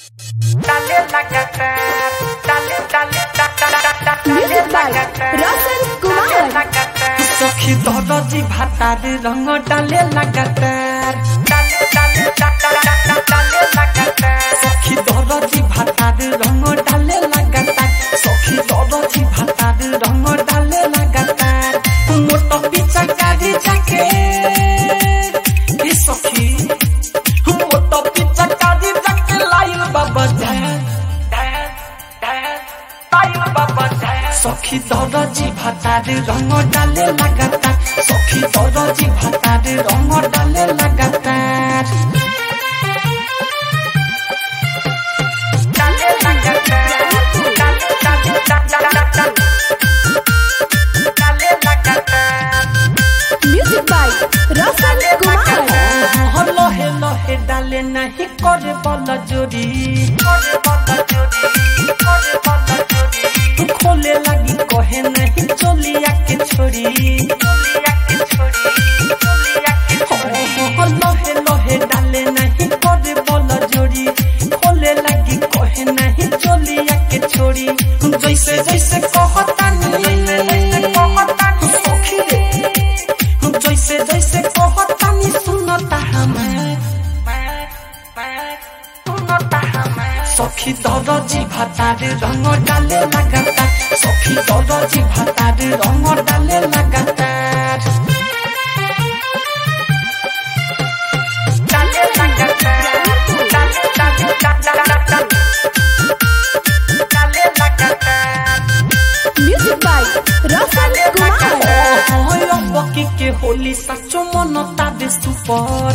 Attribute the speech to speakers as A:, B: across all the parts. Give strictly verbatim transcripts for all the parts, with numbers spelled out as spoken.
A: Music by Roshan Kumar.
B: सखी दरजी भातार रंग डाले लगातार सखी दरजी भातार रंग डाले लगातार सखी दरजी भातार रंग डाले लगातार मोटा पीछा गाड़ी जाके ये सखी मोटा पीछा गाड़ी जाके लाइल बाबा जाए सखी दरजी भातार रंग डाले लगातार सखी दरजी भातार रंग डाले लगातार डाले लगातार डाले लगातार
A: Music by Roshan Kumar.
B: लहे लहे डाले नहीं करे बल जोड़ी करे बल जोड़ी करे बल जोड़ी खोले लगी कहे नहीं चलिया के छोड़ी चलिया के छोड़ी चलिया के छोड़ी लहे लहे डाले नहीं करे बल जोड़ी खोले लगी कहे नहीं चलिया के छोड़ी जैसे जैसे कहता नहीं जैसे कहता सखी जैसे जैसे कहता नहीं सुनता हमें सखी दरजी भातार रंग डाले लगातार सखी दरजी भातार रंग डाले लगातार डाले लगातार डाले लगातार
A: Music by Roshan Kumar.
B: बकी के होली सचो मन ताबे सुपर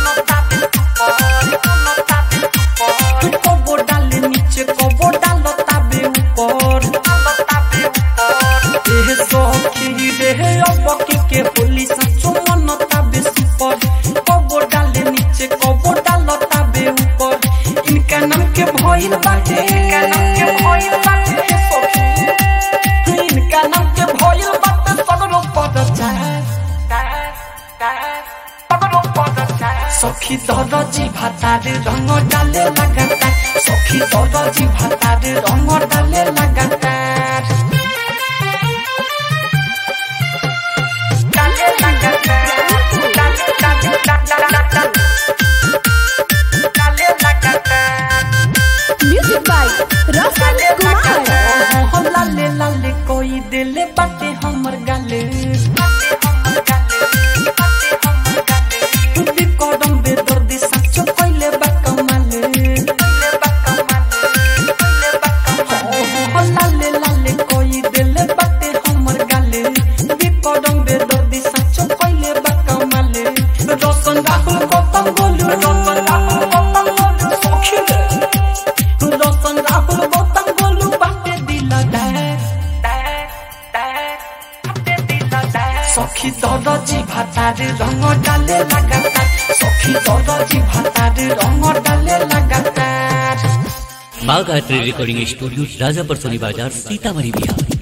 B: कबो डाले नीचे कबो डालो ताबे ऊपर एह सखी रे बकी के होली सचो मन ताबे सुपर कबो डाले नीचे कबो डालो ताबे ऊपर इनका नाम के भइल बाटे इनका नाम के भइल बाटे सखी इनका नाम के भइल बाटे सगरो पद जाए सखी दरजी भातार रंग डाले लगातार सखी दरजी भातार रंग डाले लगातार डाले लगातार डाले लगातार
A: Music by Roshan Kumar.
B: लाले लाले कोई दिले बाटे हमर गाले कदम बेदर्दी सचो कइले बा कमाल लाले लाले कोई दिले बाटे हमर गाले कदम बेदर्दी सचो कइले बा कमाल रोशन राहुल गौतम गोलू रोशन राहुल गौतम गोलू सखी रोशन राहुल गौतम गोलू बाटे दिल दे सखी दरजी भातार रंग डाले लगातार सखी दरजी भातार रंग डाले लगातार
C: Bagh art recording studio Rajapur Soni बाजार सीतामढ़ी बिहार।